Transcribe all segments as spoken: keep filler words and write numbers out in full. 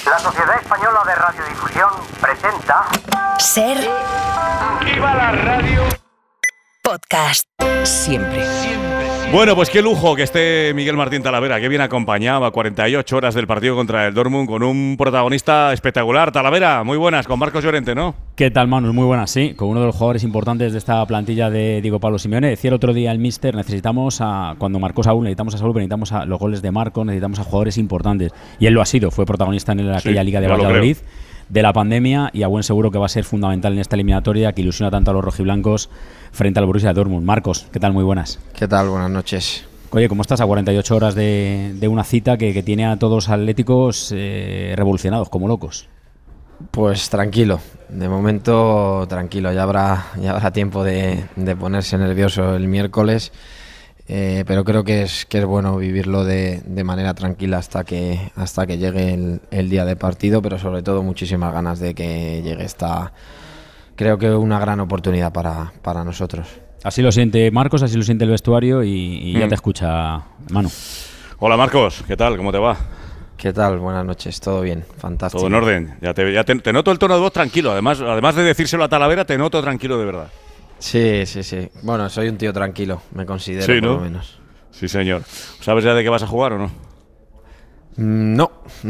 La Sociedad Española de Radiodifusión presenta Ser ¡Viva la radio! Podcast. Siempre. Bueno, pues qué lujo que esté Miguel Martín Talavera, que bien acompañado a cuarenta y ocho horas del partido contra el Dortmund con un protagonista espectacular. Talavera, muy buenas, con Marcos Llorente, ¿no? ¿Qué tal, Manus? Muy buenas, sí, con uno de los jugadores importantes de esta plantilla de Diego Pablo Simeone. Decía el otro día el míster, necesitamos a, cuando marcó Saúl, necesitamos a Saúl, necesitamos a los goles de Marco, necesitamos a jugadores importantes. Y él lo ha sido, fue protagonista en aquella sí, Liga de ya Valladolid de la pandemia, y a buen seguro que va a ser fundamental en esta eliminatoria que ilusiona tanto a los rojiblancos frente al Borussia Dortmund. Marcos, ¿qué tal? Muy buenas. ¿Qué tal? Buenas noches. Oye, ¿cómo estás a cuarenta y ocho horas de, de una cita que, que tiene a todos atléticos eh, revolucionados, como locos? Pues tranquilo, de momento tranquilo, ya habrá, ya habrá tiempo de, de ponerse nervioso el miércoles, eh, pero creo que es, que es bueno vivirlo de, de manera tranquila hasta que, hasta que llegue el, el día de partido, pero sobre todo muchísimas ganas de que llegue esta, creo que una gran oportunidad para, para nosotros. Así lo siente Marcos, así lo siente el vestuario y, y mm. ya te escucha Manu. Hola Marcos, ¿qué tal? ¿Cómo te va? ¿Qué tal? Buenas noches, todo bien, fantástico. Todo en orden, ya te, ya te, te noto el tono de voz tranquilo, además, además de decírselo a Talavera, te noto tranquilo de verdad. Sí, sí, sí, bueno, soy un tío tranquilo, me considero, sí, por ¿no? lo menos. Sí, señor. ¿Sabes ya de qué vas a jugar o no? No.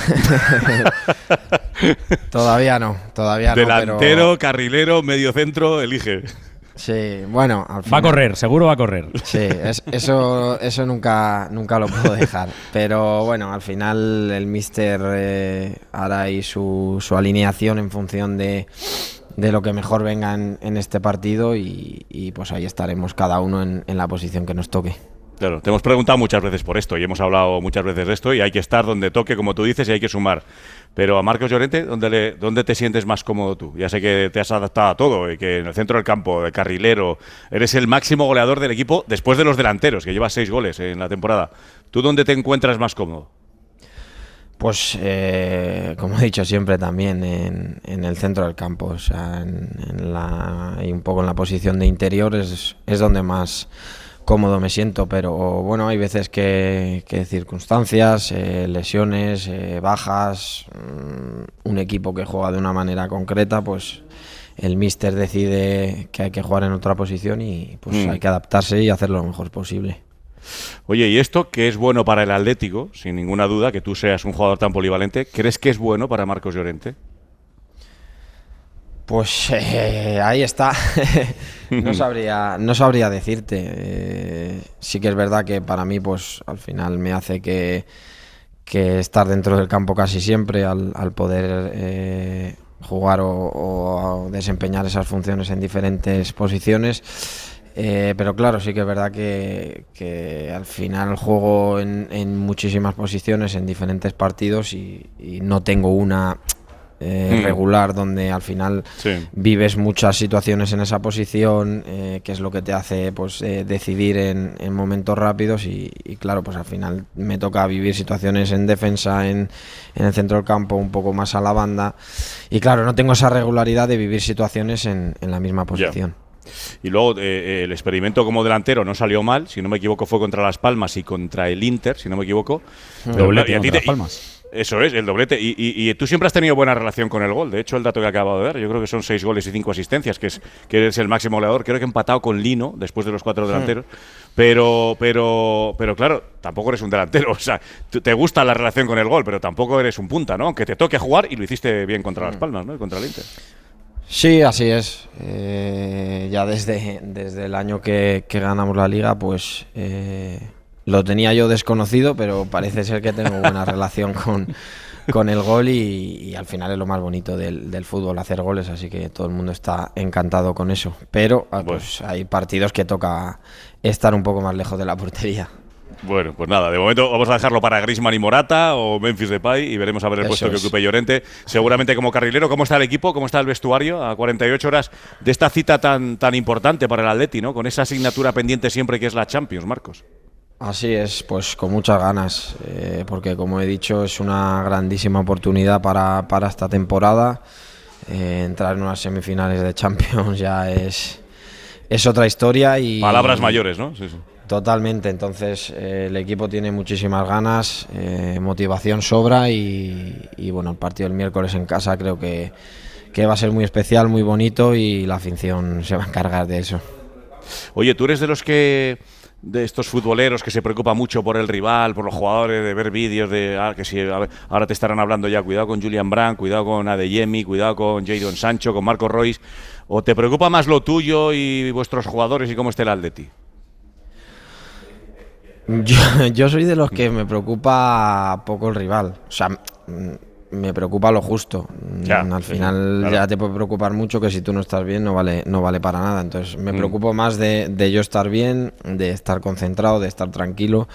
Todavía no, todavía no. Delantero, pero... carrilero, medio centro, elige. Sí, bueno, al final, va a correr, seguro va a correr. Sí, es, eso, eso nunca, nunca lo puedo dejar. Pero bueno, al final el míster eh, hará ahí su, su alineación en función de, de lo que mejor venga en, en este partido y, y pues ahí estaremos cada uno en, en la posición que nos toque. Claro, te hemos preguntado muchas veces por esto y hemos hablado muchas veces de esto y hay que estar donde toque, como tú dices, y hay que sumar. Pero a Marcos Llorente, ¿dónde, le, ¿dónde te sientes más cómodo tú? Ya sé que te has adaptado a todo y que en el centro del campo, de carrilero, eres el máximo goleador del equipo después de los delanteros, que llevas seis goles en la temporada. ¿Tú dónde te encuentras más cómodo? Pues, eh, como he dicho siempre también, en, en el centro del campo, o sea, en, en la, y un poco en la posición de interior es, es donde más cómodo me siento, pero bueno, hay veces que, que circunstancias, eh, lesiones, eh, bajas, mmm, un equipo que juega de una manera concreta, pues el míster decide que hay que jugar en otra posición y pues mm. hay que adaptarse y hacerlo lo mejor posible. Oye, ¿y esto que es bueno para el Atlético, sin ninguna duda, que tú seas un jugador tan polivalente, crees que es bueno para Marcos Llorente? Pues eh, ahí está. no sabría no sabría decirte. Eh, sí que es verdad que para mí pues al final me hace que, que estar dentro del campo casi siempre al, al poder eh, jugar o, o desempeñar esas funciones en diferentes posiciones. Eh, pero claro, sí que es verdad que, que al final juego en, en muchísimas posiciones en diferentes partidos y, y no tengo una... Eh, mm. regular donde al final sí. vives muchas situaciones en esa posición, eh, que es lo que te hace pues eh, decidir en, en momentos rápidos y, y claro, pues al final me toca vivir situaciones en defensa, en, en el centro del campo, un poco más a la banda y claro, no tengo esa regularidad de vivir situaciones en, en la misma posición. Yeah. Y luego eh, el experimento como delantero no salió mal, si no me equivoco fue contra Las Palmas y contra el Inter, si no me equivoco. Doblete contra Las Palmas. Eso es, el doblete. Y, y, y tú siempre has tenido buena relación con el gol. De hecho, el dato que acabo de dar, yo creo que son seis goles y cinco asistencias, que es que eres el máximo goleador. Creo que he empatado con Lino después de los cuatro delanteros. Sí. Pero, pero, pero claro, tampoco eres un delantero. O sea, te gusta la relación con el gol, pero tampoco eres un punta, ¿no? Aunque te toque jugar y lo hiciste bien contra Las Palmas, ¿no? Y contra el Inter. Sí, así es. Eh, ya desde, desde el año que, que ganamos la Liga, pues... Eh, lo tenía yo desconocido, pero parece ser que tengo buena relación con, con el gol y, y al final es lo más bonito del, del fútbol, hacer goles, así que todo el mundo está encantado con eso. Pero pues hay partidos que toca estar un poco más lejos de la portería. Bueno, pues nada, de momento vamos a dejarlo para Griezmann y Morata o Memphis Depay y veremos a ver el Eso puesto es. que ocupe Llorente, seguramente como carrilero. ¿Cómo está el equipo? ¿Cómo está el vestuario a cuarenta y ocho horas de esta cita tan, tan importante para el Atleti, ¿no? Con esa asignatura pendiente siempre que es la Champions, Marcos? Así es, pues con muchas ganas, eh, porque como he dicho es una grandísima oportunidad para, para esta temporada. Eh, entrar en unas semifinales de Champions ya es, es otra historia y... Palabras mayores, ¿no? Sí, sí. Totalmente, entonces eh, el equipo tiene muchísimas ganas, eh, motivación sobra y, y bueno, el partido del miércoles en casa creo que, que va a ser muy especial, muy bonito y la afición se va a encargar de eso. Oye, tú eres de los que, de estos futboleros que se preocupa mucho por el rival, por los jugadores, de ver vídeos de ah, que si a ver, ahora te estarán hablando ya, cuidado con Julian Brandt, cuidado con Adeyemi, cuidado con Jadon Sancho, con Marco Reus, o te preocupa más lo tuyo y vuestros jugadores y cómo esté el Atleti? Yo, yo soy de los que me preocupa poco el rival, o sea, me preocupa lo justo. Ya, Al final claro. ya te puede preocupar mucho que si tú no estás bien no vale, no vale para nada. Entonces me Mm. preocupo más de, de yo estar bien, de estar concentrado, de estar tranquilo.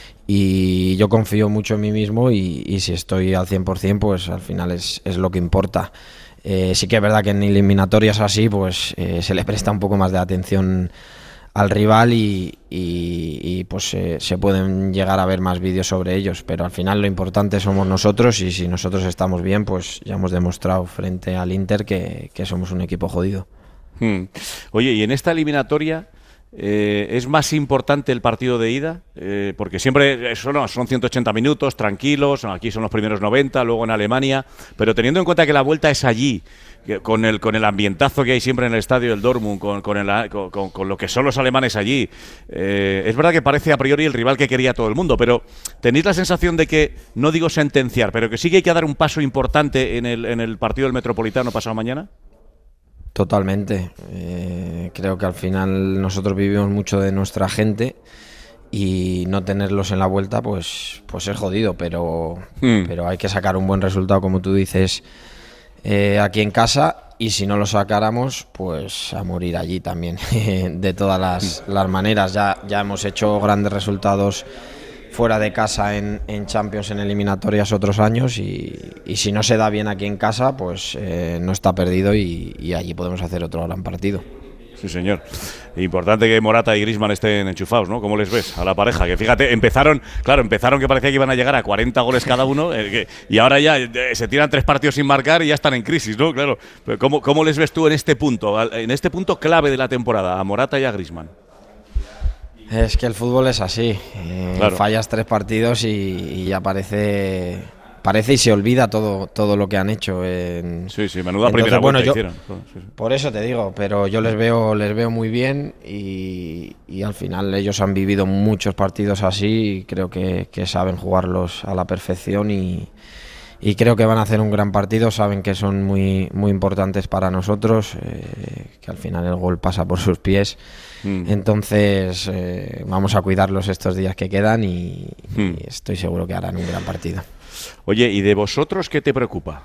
Y yo confío mucho en mí mismo y, y si estoy al cien por cien pues al final es, es lo que importa. Eh, sí que es verdad que en eliminatorias así pues eh, se le presta un poco más de atención al rival y, y, y pues eh, se pueden llegar a ver más vídeos sobre ellos, pero al final lo importante somos nosotros y si nosotros estamos bien pues ya hemos demostrado frente al Inter que, que somos un equipo jodido. Hmm. Oye, y en esta eliminatoria eh, ¿es más importante el partido de ida? Eh, porque siempre eso no, son ciento ochenta minutos, tranquilos, aquí son los primeros noventa, luego en Alemania, pero teniendo en cuenta que la vuelta es allí, que con el con el ambientazo que hay siempre en el estadio del Dortmund, con, con, el, con, con, con lo que son los alemanes allí, eh, es verdad que parece a priori el rival que quería todo el mundo, pero ¿tenéis la sensación de que, no digo sentenciar, pero que sí que hay que dar un paso importante en el, en el partido del Metropolitano pasado mañana? Totalmente. Eh, creo que al final nosotros vivimos mucho de nuestra gente y no tenerlos en la vuelta pues, pues es jodido, pero, Hmm. pero hay que sacar un buen resultado, como tú dices, eh, aquí en casa y si no lo sacáramos, pues a morir allí también. De todas las, las maneras, ya, ya hemos hecho grandes resultados fuera de casa en, en Champions, en eliminatorias otros años y, y si no se da bien aquí en casa, pues eh, no está perdido y, y allí podemos hacer otro gran partido. Sí, señor. Importante que Morata y Griezmann estén enchufados, ¿no? ¿Cómo les ves a la pareja? Que fíjate, empezaron, claro, empezaron que parecía que iban a llegar a cuarenta goles cada uno eh, que, y ahora ya eh, se tiran tres partidos sin marcar y ya están en crisis, ¿no? Claro. Pero ¿cómo, ¿Cómo les ves tú en este punto, en este punto clave de la temporada, a Morata y a Griezmann? Es que el fútbol es así, eh, Claro. fallas tres partidos y, y ya parece, parece y se olvida todo, todo lo que han hecho. En, Sí, sí, menuda Entonces, primera bueno, vuelta yo- hicieron. Sí, sí. Por eso te digo, pero yo les veo, les veo muy bien y, y al final ellos han vivido muchos partidos así y creo que, que saben jugarlos a la perfección y, y creo que van a hacer un gran partido, saben que son muy, muy importantes para nosotros, eh, que al final el gol pasa por sus pies. Mm. Entonces eh, vamos a cuidarlos estos días que quedan y, Mm. y estoy seguro que harán un gran partido. Oye, ¿y de vosotros qué te preocupa?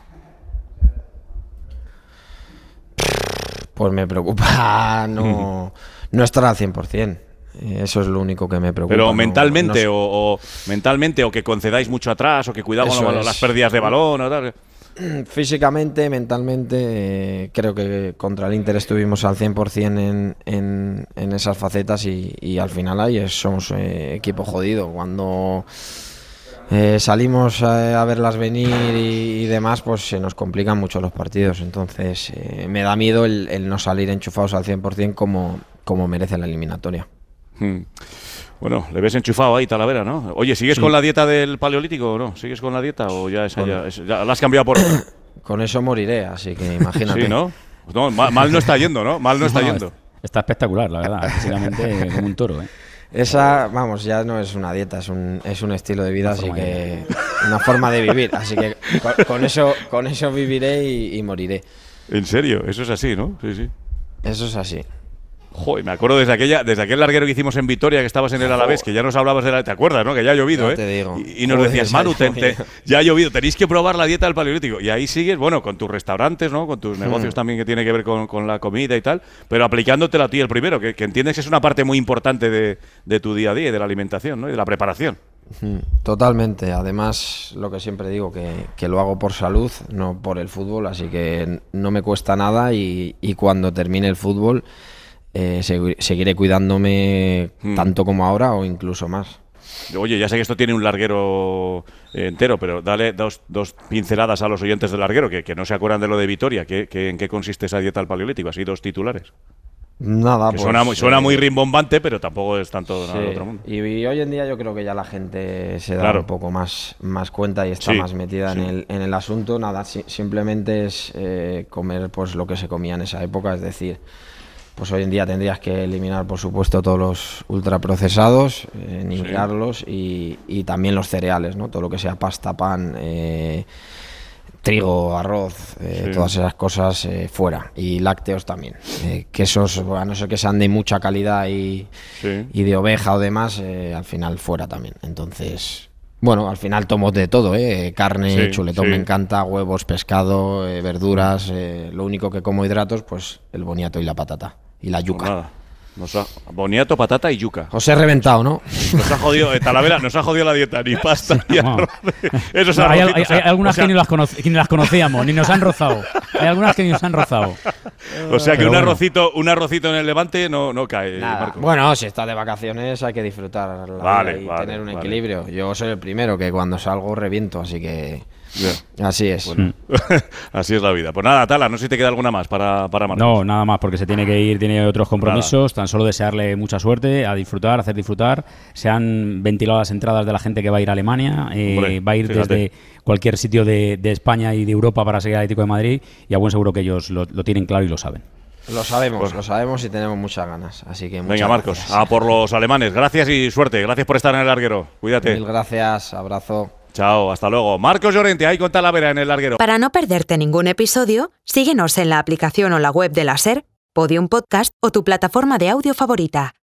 Pues me preocupa no, no estar al cien por cien. Eso es lo único que me preocupa. Pero no- mentalmente, no- o, o mentalmente, o que concedáis mucho atrás, o que cuidamos Eso la- es. las pérdidas de balón, o tal. Físicamente, mentalmente, eh, creo que contra el Inter estuvimos al cien por cien en, en, en esas facetas y, y al final ahí es- somos eh, equipo jodido. Cuando eh, salimos a, a verlas venir y, y demás, pues se nos complican mucho los partidos. Entonces eh, me da miedo el, el no salir enchufados al cien por cien como, como merece la eliminatoria. Hmm. Bueno, le ves enchufado ahí, Talavera, ¿no? Oye, ¿sigues Sí. con la dieta del paleolítico o no? ¿Sigues con la dieta o ya esa Con- ya, es- ya la has cambiado por otra? Con eso moriré, así que imagínate. Sí, ¿no? No, mal, mal no está yendo, ¿no? Mal no está No, yendo. es- Está espectacular, la verdad. Físicamente como un toro, ¿eh? Esa, vamos, ya no es una dieta, es un, es un estilo de vida, Una así forma de que una forma de vivir, así que con, con eso, con eso viviré y, y moriré. En serio, eso es así, ¿no? Sí, sí. Eso es así. Joder, me acuerdo desde aquella, desde aquel larguero que hicimos en Vitoria, que estabas en el Alavés, que ya nos hablabas de la... ¿Te acuerdas, no? Que ya ha llovido, Ya ¿eh? te digo. Y, y nos Joder, decías, ya ha Manu, te- te- llovido. ya ha llovido, tenéis que probar la dieta del paleolítico. Y ahí sigues, bueno, con tus restaurantes, ¿no? Con tus negocios también que tiene que ver con, con la comida y tal, pero aplicándotela a ti el primero, que, que entiendes que es una parte muy importante de, de tu día a día y de la alimentación, ¿no? Y de la preparación. Mm, Totalmente, además lo que siempre digo, que, que lo hago por salud, no por el fútbol, así que no me cuesta nada y, y cuando termine el fútbol eh, segui- seguiré cuidándome Mm. tanto como ahora o incluso más. Oye, ya sé que esto tiene un larguero eh, entero, pero dale dos, dos pinceladas a los oyentes del larguero, que, que no se acuerdan de lo de Vitoria, que, que- en qué consiste esa dieta al paleolítico, así dos titulares. Nada, que pues, suena, muy, suena eh, muy rimbombante, pero tampoco es tanto nada sí. del otro mundo. Y, y hoy en día yo creo que ya la gente se da Claro. un poco más, más cuenta y está Sí, más metida sí. en, el, en el asunto. Nada, si- simplemente es eh, comer pues lo que se comía en esa época, es decir, pues hoy en día tendrías que eliminar por supuesto todos los ultraprocesados, eh, nivelarlos y, y también los cereales, ¿no? Todo lo que sea pasta, pan, eh, trigo, arroz, eh, Sí. todas esas cosas eh, fuera. Y lácteos también. Eh, quesos, a no ser que sean de mucha calidad y, Sí. y de oveja o demás, eh, al final fuera también. Entonces, bueno, al final tomo de todo, ¿eh? Carne, Sí, chuletón sí. me encanta, huevos, pescado, eh, verduras. Eh, lo único que como hidratos, pues el boniato y la patata. Y la Pues yuca. nada. Nos ha, boniato, patata y yuca. Os he reventado, ¿no? Nos ha jodido, eh, Talavera, nos ha jodido la dieta, ni pasta, ni no. arroz. Esos No, hay, arrocitos, hay- o sea, hay algunas o sea, que, ni las conoc- que ni las conocíamos, ni nos han rozado. Hay algunas que ni nos han rozado. O sea que Pero un bueno. arrocito, un arrocito en el Levante no, no cae, Nada. Marcos. Bueno, si estás de vacaciones hay que disfrutar la Vale, vida y vale, tener un vale. equilibrio. Yo soy el primero que cuando salgo reviento, así que Ya. así es. Mm. Así es la vida. Pues nada, Tala, no sé si te queda alguna más para, para Marcos. No, nada más, porque se tiene que ir, tiene otros compromisos. Tan solo desearle mucha suerte, a disfrutar, a hacer disfrutar. Se han ventilado las entradas de la gente que va a ir a Alemania. eh, Hombre, va a ir fíjate. desde cualquier sitio de, de España y de Europa para seguir al Atlético de Madrid. Y a buen seguro que ellos lo, lo tienen claro y lo saben. Lo sabemos, Pues- lo sabemos y tenemos muchas ganas. Así que muchas Venga, Marcos, gracias. a por los alemanes. Gracias y suerte. Gracias por estar en el larguero. Cuídate. Mil gracias, abrazo. Chao, hasta luego. Marcos Llorente, ahí con Talavera en el larguero. Para no perderte ningún episodio, síguenos en la aplicación o la web de la SER, Podium Podcast o tu plataforma de audio favorita.